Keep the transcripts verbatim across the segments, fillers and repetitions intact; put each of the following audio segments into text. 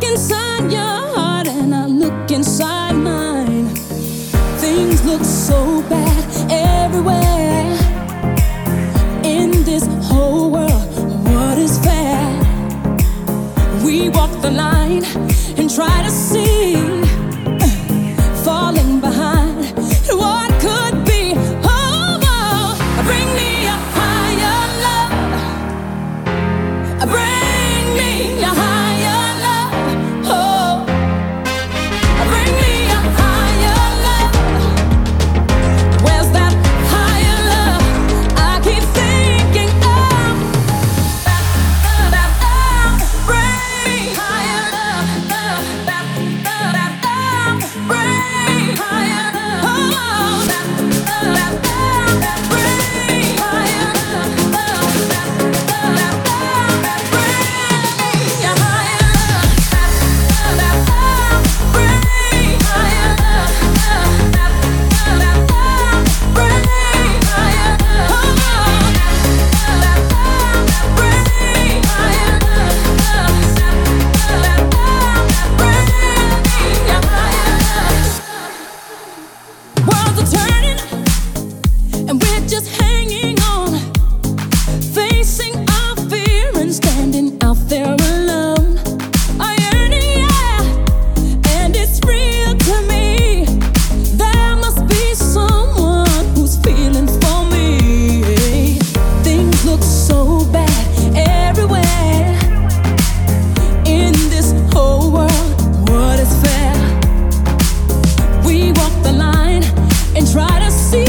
inside your heart and I look inside mine. Things look so bad everywhere. In this whole world, what is fair? We walk the line and try to see, falling behind what could be. Oh, oh, bring me a higher love. Bring me a higher love. Oh, bring me a higher love. Where's that higher love? I keep thinking of. Bring me higher love. Bring me higher love. Oh, bring me higher love. Bring me higher love. Worlds are turning, and we're just hanging on, facing our fear and standing out there alone. A yearning, yeah, and it's real to me. There must be someone who's feeling for me. Things look so bad everywhere. In this whole world, what is fair? We walk the line and try to see,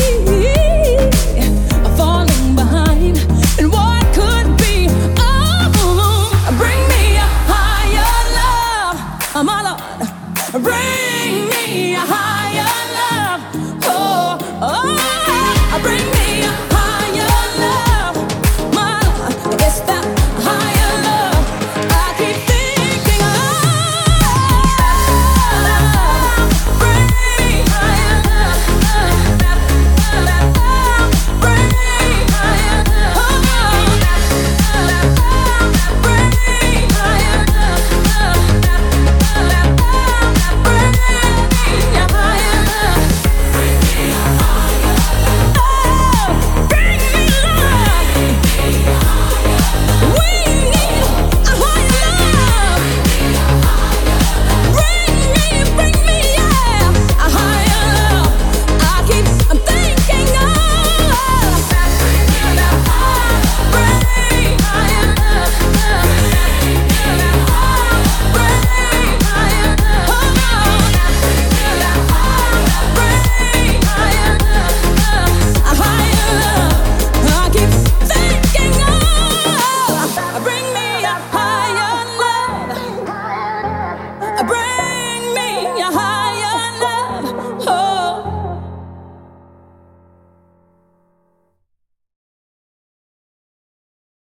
falling behind and what could be. Oh, bring me a higher love, my Lord. Bring me a higher love. Oh, oh.